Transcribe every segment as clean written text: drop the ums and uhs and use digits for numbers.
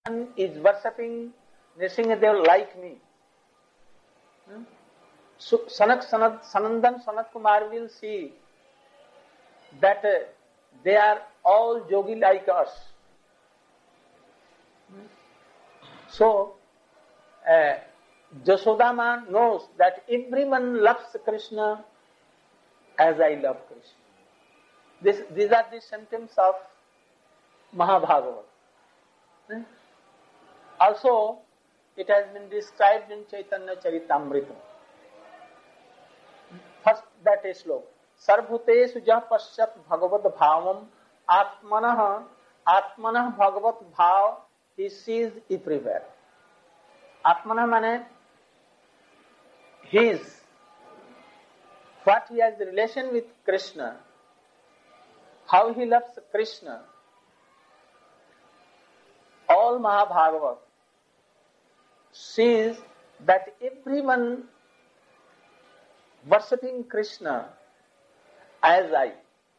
is worshipping Nrsimhadev like me. So Sanandan Sanat Kumar will see that they are all yogi like us. So Jasodama knows that everyone loves Krishna as I love Krishna. These are the symptoms of Mahabhagavad. Also, it has been described in Chaitanya Charitamrita. First, that is slow. Sarvbhuteshu jah pasyat bhagavad bhavam atmanah bhagavad bhav, he sees everywhere. Atmanah means his, what he has relation with Krishna, how he loves Krishna. All Mahabhagavat sees that everyone worshipping Krishna as I.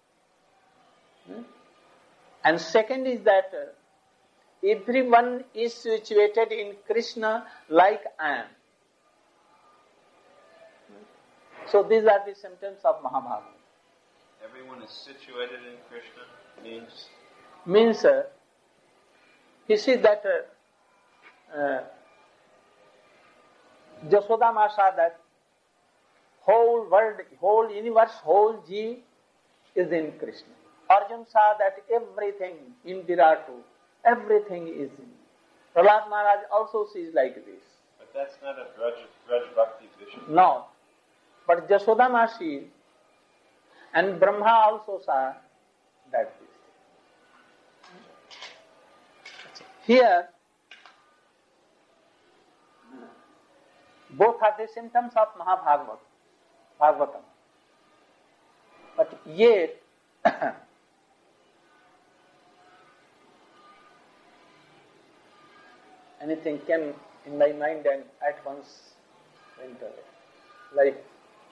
And second is that everyone is situated in Krishna like I am. So these are the symptoms of Mahabharata. Everyone is situated in Krishna means? Means, you see that Jasodama saw that whole world, whole universe, whole Jeev is in Krishna. Arjuna saw that everything in Viratu, everything is in. Prahlad Maharaj also sees like this. But that's not a Braj Bhakti vision. No. But Jasodama sees, and Brahma also saw that this. Here, both are the symptoms of Bhagavatam. But yet, anything came in my mind and at once went away. Like,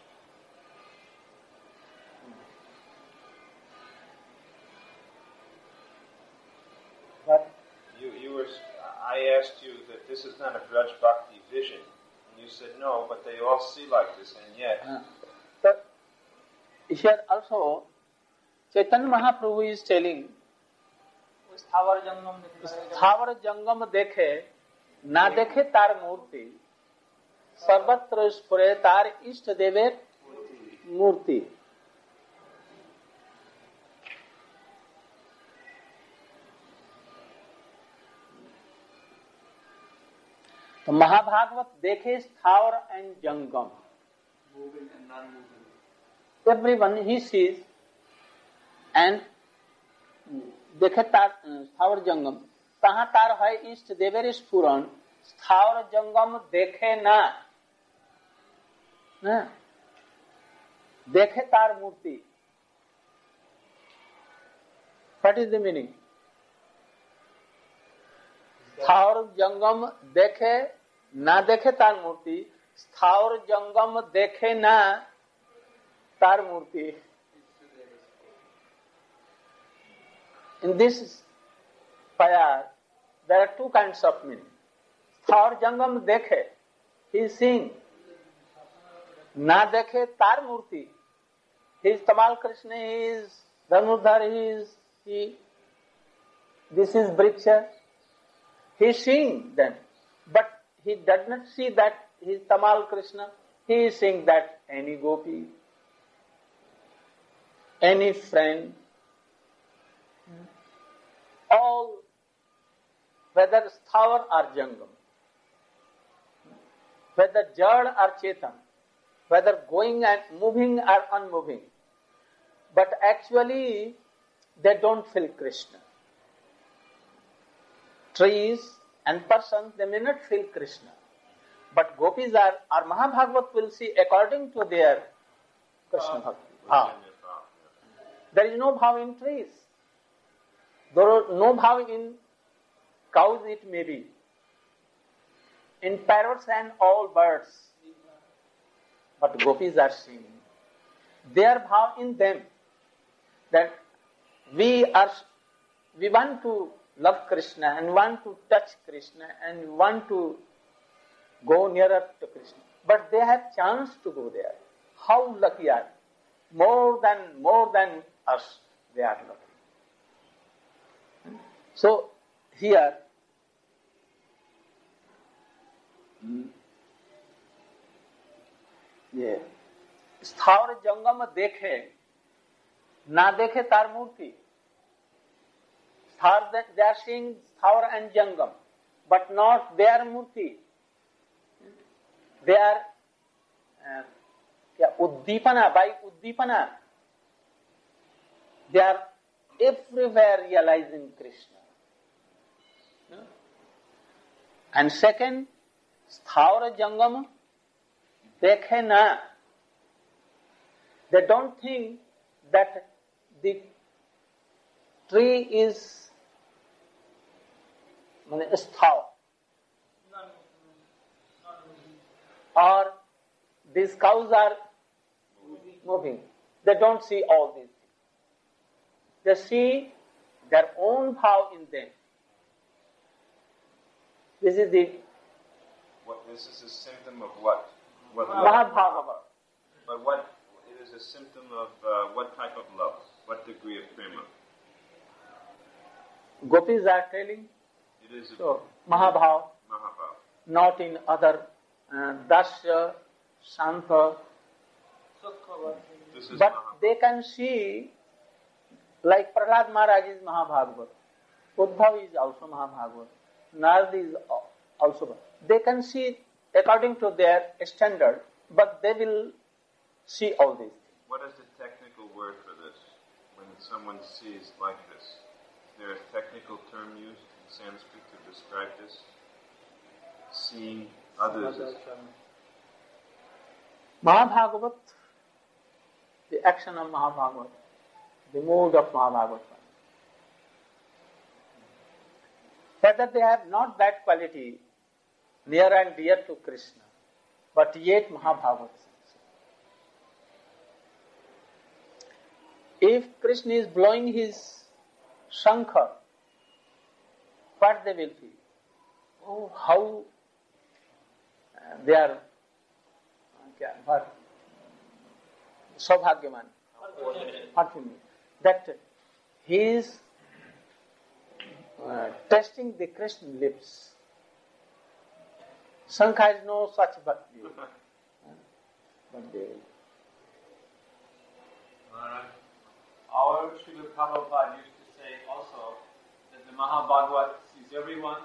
what? I asked you that this is not a Braj Bhakti vision. And you said no, but they all see like this, and yet. So, here also, Chaitanya Mahaprabhu is telling, स्थावर जंगम देखे ना देखे तार मूर्ति सर्वत्र स्फुरे तार इष्ट देवेर मूर्ति. तो महाभागवत देखे स्थावर एंड जंगम, everyone he sees, and देखे तार स्थावर जंगम, कहाँ तार है इष्ट देवेर स्फुरन, स्थावर जंगम देखे ना, देखे तार मूर्ति. What is the meaning? स्थावर जंगम देखे ना देखे तार मूर्ति, स्थावर जंगम देखे ना तार मूर्ति. In this payar, there are two kinds of meaning. स्थावर जंगम देखे, he is seeing. ना देखे तार मूर्ति, he is Tamal Krishna, he is Dhanurdhar, this is Vriksha. He is seeing them, but he does not see that he is Tamal Krishna. He is seeing that any gopi, any friend, all, whether Sthavar or Jangam, whether Jad or Chetan, whether going and moving or unmoving, but actually they don't feel Krishna. Trees and persons, they may not feel Krishna. But gopis or Mahabhagavat will see according to their Krishna bhakti. There is no bhav in trees. There is no bhav in cows, it may be. In parrots and all birds. But gopis are seeing their bhav in them, that we want to love Krishna and want to touch Krishna and want to go nearer to Krishna. But they have chance to go there. How lucky are they? More than us, they are lucky. So here, ये स्थावर जंगम देखे ना देखे तार मूर्ति. They are seeing Sthawar and Jangam, but not their Murti. They are Uddipana, by Uddipana. They are everywhere realizing Krishna. And second, Sthawar Jangam, dekhe na. They don't think that the tree is Sthawar. Or these cows are moving. They don't see all these things. They see their own bhav in them. This is the... This is a symptom of what? Mahabhava. But what? It is a symptom of what type of love? What degree of prema? Gopis are telling, it is so, Mahabhav, not in other Dasya, Shanta. But they can see, like Prahlad Maharaj is Mahabhagavad, Uddhav is also Mahabhagavad, Narad is also. They can see according to their standard, but they will see all these things. What is the technical word for this? When someone sees like this, is there a technical term used in Sanskrit to describe this? Seeing others. Mahabhagavat, the action of Mahabhagavat, the mood of Mahabhagavat. Whether they have not that quality near and dear to Krishna, but yet Mahabhagavat. If Krishna is blowing his shankha, what they will feel? Oh, how they are Saubhagyaman, fortunate that he is testing the Krishna lips. Shankha has no such bhakti. But they will. Our Srila Prabhupada used to say also that the Mahabhagavat sees everyone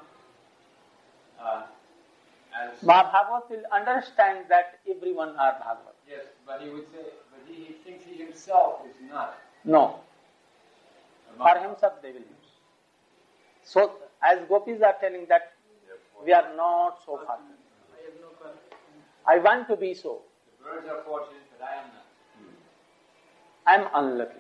as... Mahabhagavat will understand that everyone are Bhagavat. Yes, but he would say, but he thinks he himself is not. No. For himself they will use. So, as gopis are telling that we are not so fortunate. I want to be so. The birds are fortunate, but I am not. I am unlucky.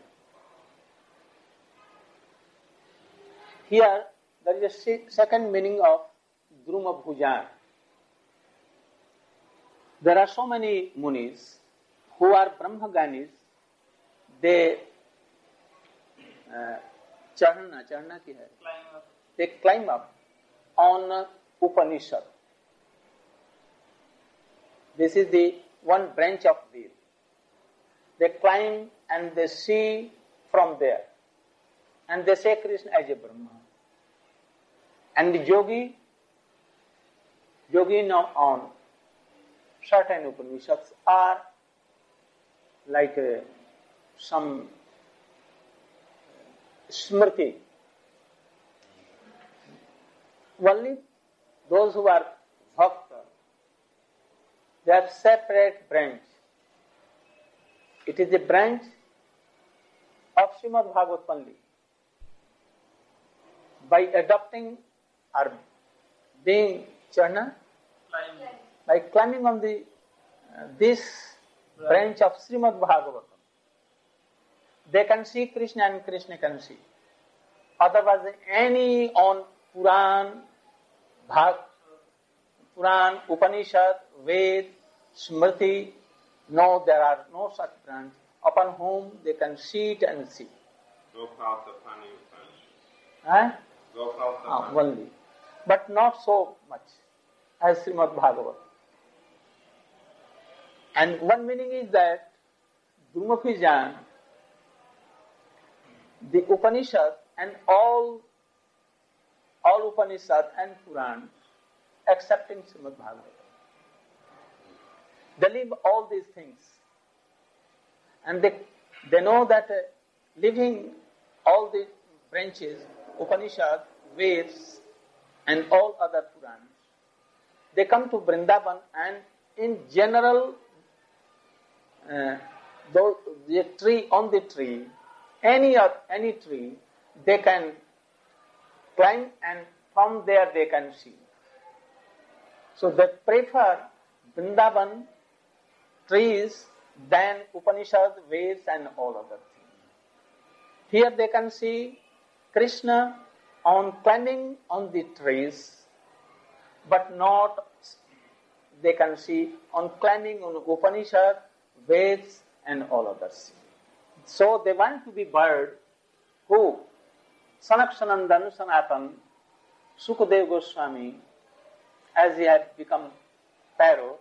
Here, there is a second meaning of Druma Bhujan. There are so many munis who are Brahmaganis. They charna ki hai? They climb up on Upanishad. This is the one branch of Ved. They climb and they see from there. And they say Krishna as a Brahma. And the yogi now on certain Upanishads are like some smriti. Only those who are bhakta, they are separate branch. It is a branch of Srimad Bhagavad only. By adopting or being charna, by climbing on the this branch of Srimad Bhagavatam, they can see Krishna and Krishna can see. Otherwise, any on Puran, Upanishad, Ved, Smriti, no, there are no such branch upon whom they can sit and see. Gopal Tapani Upanishad. Huh? Gopal only, but not so much as Srimad Bhagavatam. And one meaning is that Gurmukhi Jan, the Upanishad and all Upanishad and Puran, excepting Srimad Bhagavatam, they leave all these things. And they know that leaving all the branches, Upanishad, Veds, and all other Purans, they come to Vrindavan, and in general, the tree, on the tree, any tree, they can climb, and from there they can see. So they prefer Vrindavan trees than Upanishad, Veds, and all other things. Here they can see Krishna on climbing on the trees, but not they can see on climbing on Upanishad, Veds, and all others. So they want to be bird who Sanaksanandan Sanatan Sukadeva Goswami, as he had become Pharaoh,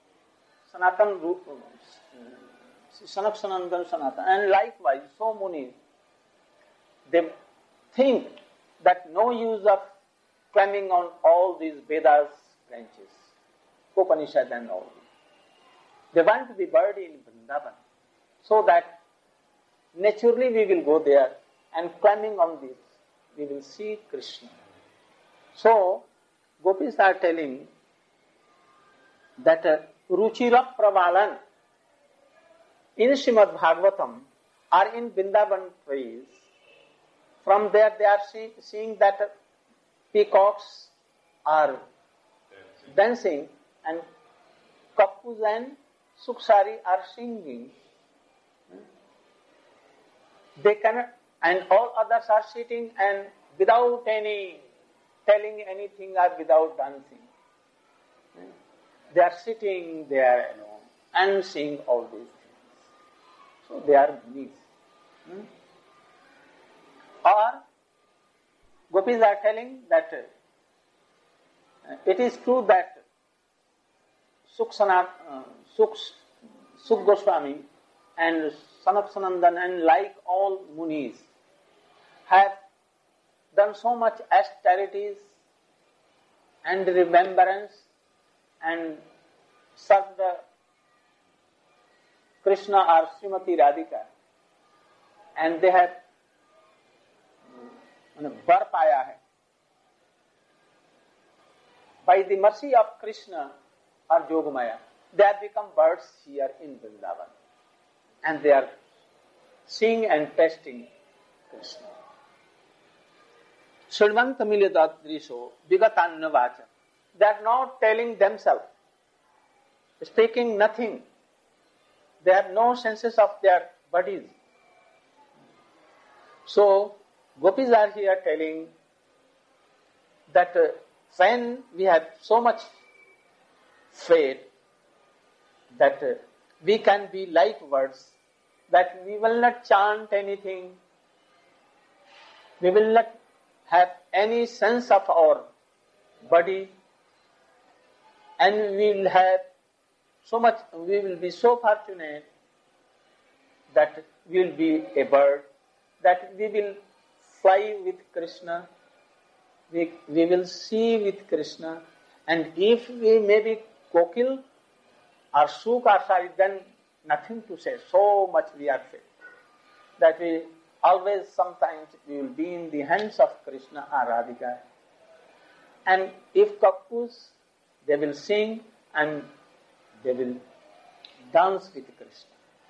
Sanaksanandan Sanatan, and likewise so many, they think that no use of climbing on all these Vedas branches, Upanishad and all. They want to be bird in Vrindavan, so that naturally we will go there, and climbing on this, we will see Krishna. So, gopis are telling that Ruchira Pravalan in Srimad Bhagavatam are in Vrindavan trees. From there they are seeing that peacocks are dancing, and Kappus and Suksari are singing. They cannot, and all others are sitting and without any telling anything or without dancing. They are sitting there alone and seeing all these things. So they are munis. Or gopis are telling that it is true that Suk Goswami and Sanaksanandan and like all munis have done so much austerities and remembrance and served Krishna or Srimati Radhika, and they have bar paya hai. By the mercy of Krishna or Yogamaya, they have become birds here in Vrindavan, and they are seeing and tasting Krishna. Sridvanta Milyatadrisho Vigatanna Vacha. They are not telling themselves, speaking nothing. They have no senses of their bodies. So, gopis are here telling that when we have so much faith that we can be like birds, that we will not chant anything, we will not have any sense of our body, and we will have so much, we will be so fortunate that we will be a bird, that we will fly with Krishna, we will see with Krishna, and if we may be kokil or suk or sari, then nothing to say, so much we are fit, that we always, sometimes we will be in the hands of Krishna or Radhika. And if kappus, they will sing and they will dance with Krishna.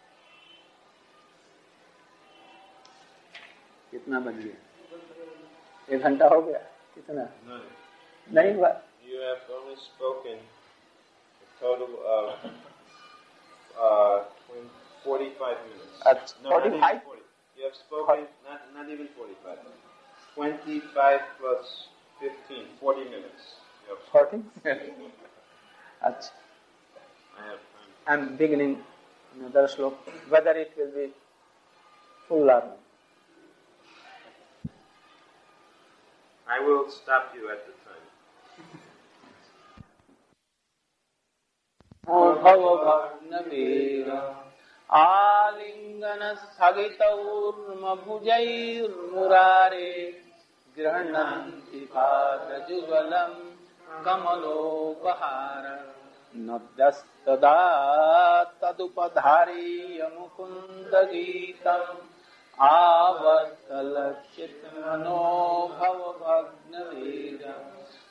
कितना बज गया? 1 घंटा हो गया? कितना? नहीं हुआ? You have only spoken a total of 45 minutes. No, 45? not even 40. You have spoken not even 45. 25 plus 15, 40 minutes. 40? Achha. I have time. I'm beginning another slok, whether it will be full or not. I will stop you at the time. आलिङ्गनस्थगितौर्मभुजैर्मुरारे गृह्णन्ति पादजुगलं कमलोपहार नद्यस्तदा तदुपधारीय मुकुन्दगीतम् आवर्तलक्षितमनोभवभग्नवीरम्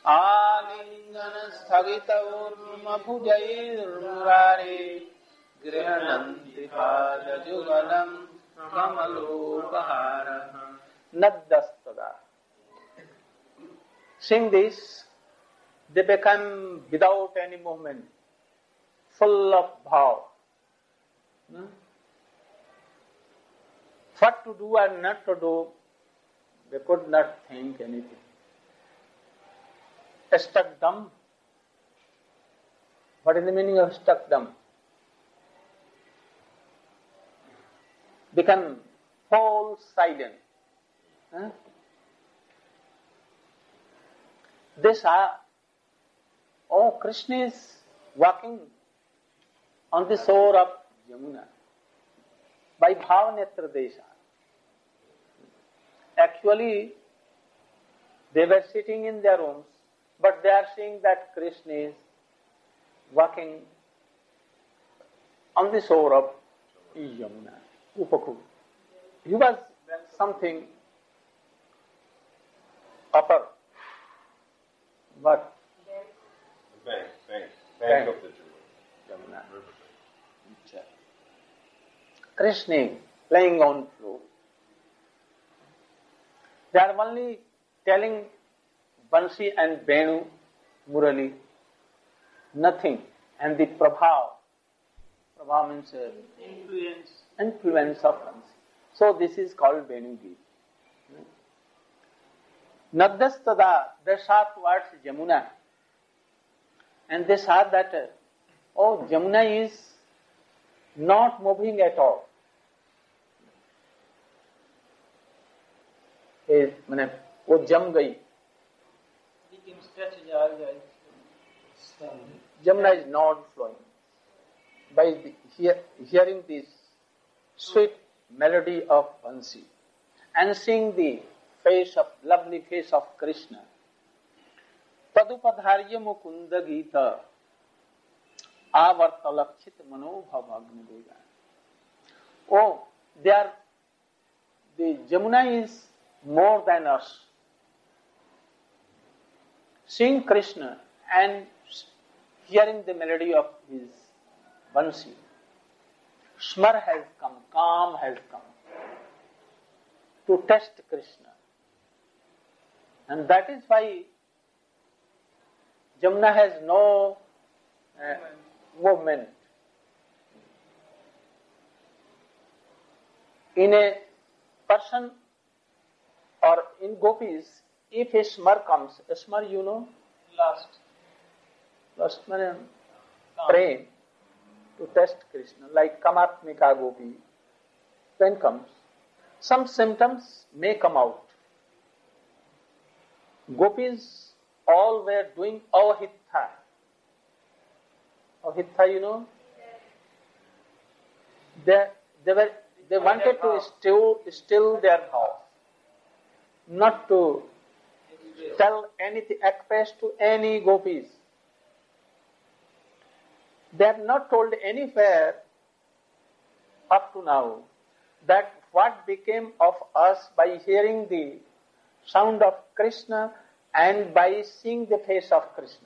आलिङ्गनस्थगितौर्मभुजैर्मुरारे गृह्णन्ति पादजुगलं कमलोपहारः नद्यस्तदा. Seeing this, they become without any movement, full of bhav. What to do and not to do, they could not think anything. Stuck dumb. What is the meaning of stuck dumb? Become whole silent. They saw, oh, Krishna is walking on the shore of Yamuna by Bhavanetra Desha. Actually, they were sitting in their rooms, but they are seeing that Krishna is walking on the shore of Yamuna, Upakul. He was something upper. What? Bank of the Yamuna. Krishna playing on flute. They are only telling Bansi and Venu, Murali, nothing. And the Prabhav means influence of Bansi. So this is called Venu Geet. Nadastada, they saw towards Yamuna. And they saw that, oh, Yamuna is not moving at all. वो जम गई. Yamuna is not flowing. By hearing this sweet melody of Bansi and seeing the lovely face of Krishna, Tadupadharya Mukunda Gita Avartalakshit Manobhavagnadeya. Oh, the Yamuna is more than us. Seeing Krishna and hearing the melody of his Bansi, Smar has come, calm has come to test Krishna. And that is why Yamuna has no movement. In a person or in gopis, if a smar comes, a smar you know? Last means praying to test Krishna, like Kamatmika gopi, then comes. Some symptoms may come out. Gopis all were doing avahitha. Avahitha, you know? They wanted to still their vows, not to tell anything, express to any gopis. They have not told anywhere up to now that what became of us by hearing the sound of Krishna and by seeing the face of Krishna.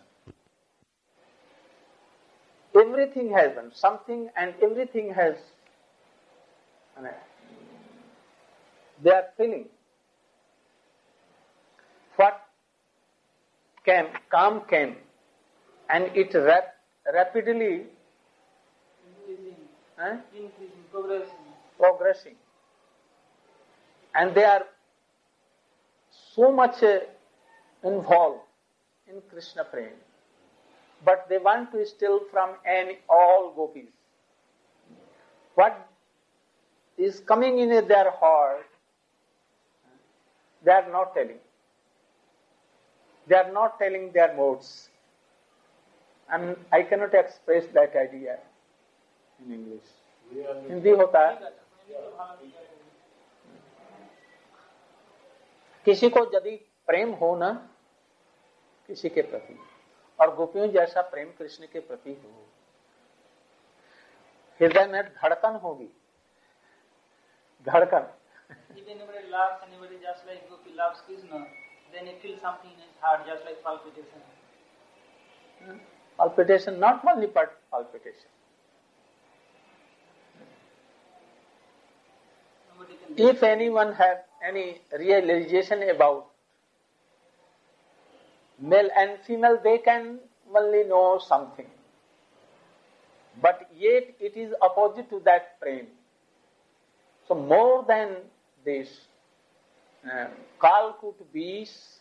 Everything has done something and everything has, they are feeling. What came, calm came, and it rapidly progressing. And they are so much involved in Krishna praying. But they want to steal from all gopis. What is coming in their heart, they are not telling. They are not telling their modes. And I cannot express that idea in English. Hindi होता है किसी को यदि प्रेम हो ना किसी के प्रति और गोपियों जैसा प्रेम कृष्ण के प्रति हो, हृदय में धड़कन होगी, धड़कन. If anybody loves anybody just like Gopi loves Krishna, then he feels something in his heart just like palpitation. Palpitation, not only palpitation. If anyone have any realization about male and female, they can only know something. But yet it is opposite to that prem. So more than this, Kalkut bees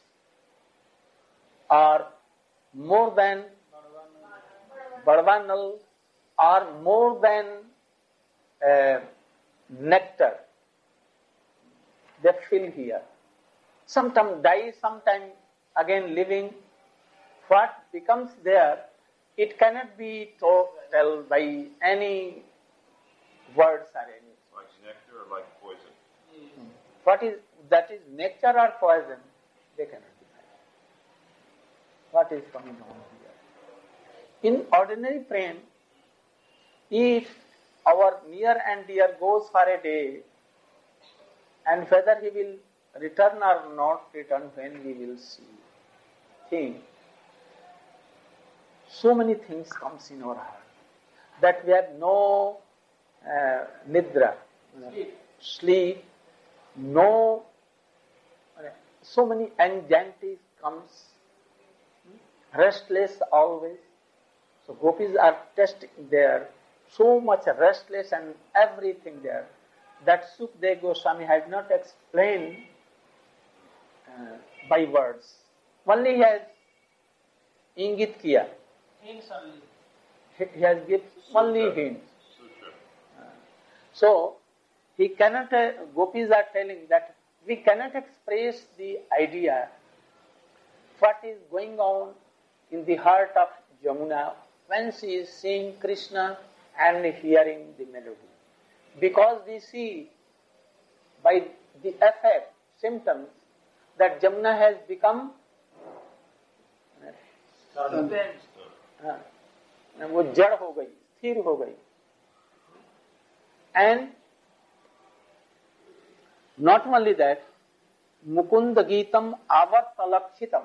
or more than Badvanal or more than nectar, they fill here. Sometime die, sometime again living. What becomes there, it cannot be told by any words or any. Like nectar or like poison? What is that is nectar or poison, they cannot decide. What is coming on here? In ordinary prem, if our near and dear goes for a day, and whether he will return or not return, when we will see. Think. So many things comes in our heart that we have no nidra, sleep, no, so many anxieties comes, restless always. So gopis are testing there, so much restless and everything there. That Sukdev Goswami has not explained by words. Only he has ingit kiya. Hints only. He has given only hints. So, he cannot, gopis are telling that we cannot express the idea what is going on in the heart of Jamuna when she is seeing Krishna and hearing the melody. Because we see by the effect, symptoms, that Jamuna has become वो जड़ हो गई, स्थिर हो गई. And not only that, Mukunda Geetam Avartalakšitam.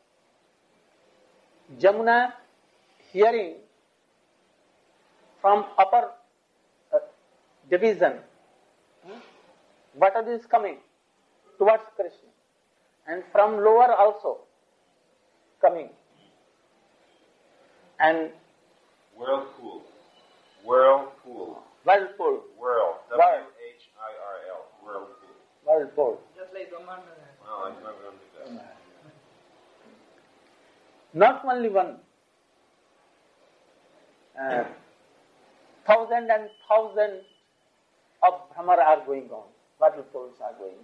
Jamuna hearing from upper division, water is coming towards Krishna, and from lower also coming. And Whirlpool. Whirlpool. Whirlpool. Whirl. W-H-I-R-L. Whirlpool. Whirlpool. Just like Brahmanda. Well, I've never understood that. Not only one, thousand and thousand of Brahmar are going on, whirlpools are going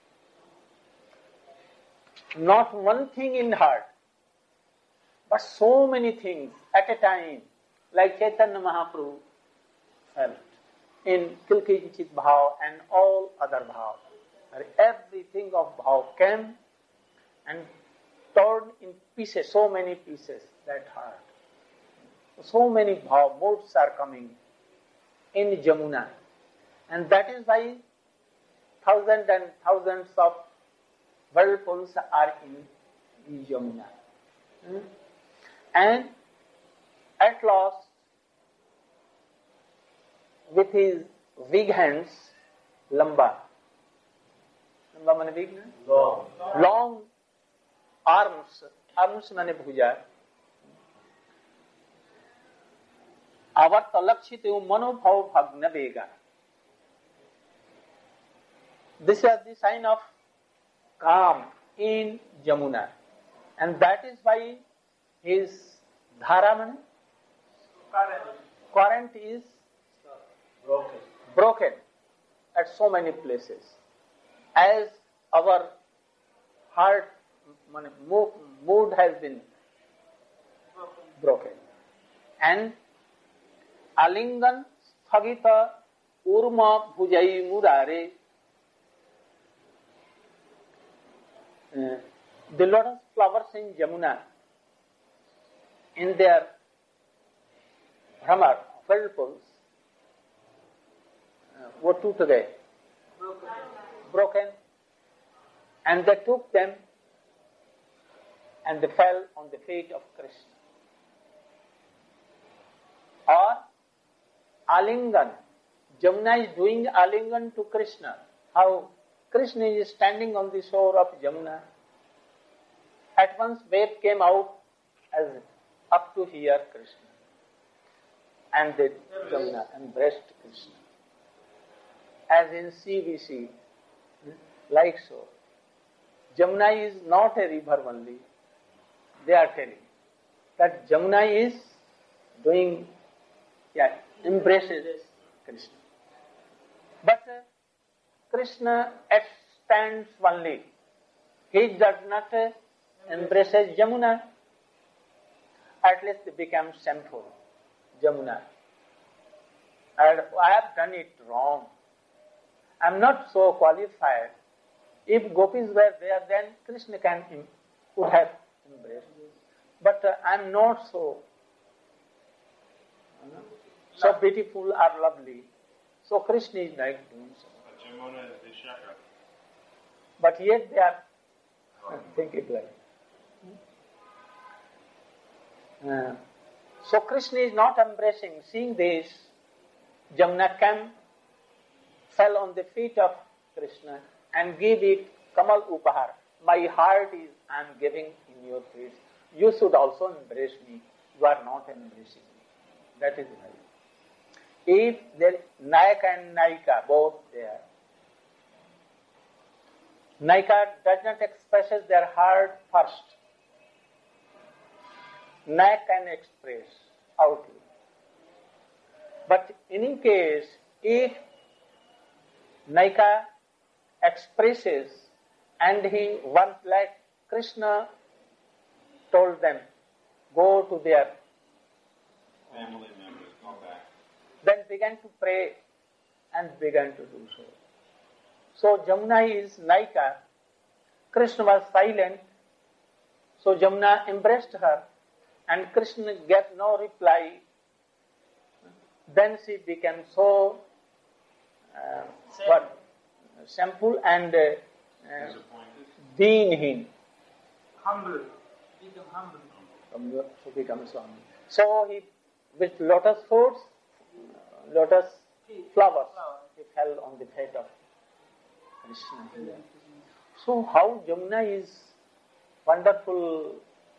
on. Not one thing in heart, but so many things at a time, like Chaitanya Mahaprabhu felt in Kilkinchit Bhav and all other Bhav. Everything of Bhav came and torn in pieces, so many pieces, that heart. So many Bhav, modes are coming in Jamuna. And that is why thousands and thousands of whirlpools are in Jamuna. And at last, with his big hands, lamba mane big, long arms mane bhuja, avartalakshite manobhav bhagna vega. This is the sign of calm in Jamuna, and that is why his dhara current is broken at so many places. As our heart mood has been broken. And Alingan Sthagita Urma Bhujai Murare, the lotus flowers in Jamuna, in their Brahmar, whirlpools, were today broken, and they took them and they fell on the feet of Krishna. Or Alingan, Jamuna is doing Alingan to Krishna. How Krishna is standing on the shore of Jamuna. At once wave came out as up to here Krishna. And the Jamuna embraced Krishna. As in sea we see, like so. Jamuna is not a river only. They are telling that Jamuna is doing, embraces Krishna. But Krishna stands only. He does not embraces Jamuna. At least it becomes shameful, Jamuna. And I have done it wrong. I am not so qualified. If gopis were there, then Krishna would have embraced. But I am not so beautiful or lovely. So Krishna is like doing so. Jamuna is Vishaka. But yet they are thinking like. So Krishna is not embracing. Seeing this, Jamuna fell on the feet of Krishna and gave it Kamal Upahar. My heart is I am giving in your feet. You should also embrace me. You are not embracing me. That is right. If there Nayaka and Nayika both there, Nayika does not express their heart first. Nayaka can express outwardly. But in any case, if Nayika expresses and he once like Krishna told them, go to their family members, go back. Then began to pray and began to do so. So Jamuna is Nayika. Krishna was silent. So Jamuna embraced her and Krishna gave no reply. Then she became so shameful and deenhin. Humble. Become humble. So becomes humble. So he, with lotus fruits, lotus flowers, he fell on the feet of Krishna here. So how Jamuna is wonderful,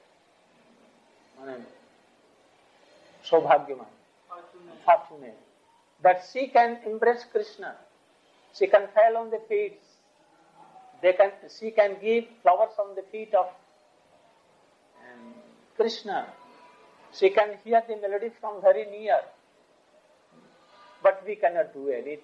Saubhagyaman, fortunate, that she can embrace Krishna. She can fall on the feet. She can give flowers on the feet of Krishna. She can hear the melody from very near. But we cannot do anything.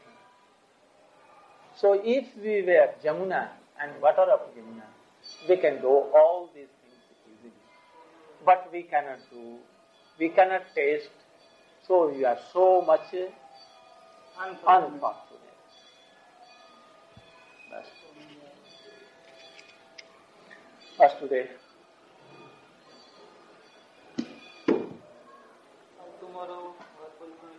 So if we were Jamuna and water of Jamuna, we can do all these things easily. But we cannot do, we cannot taste. So we are so much unfortunate. As today. Tomorrow, what will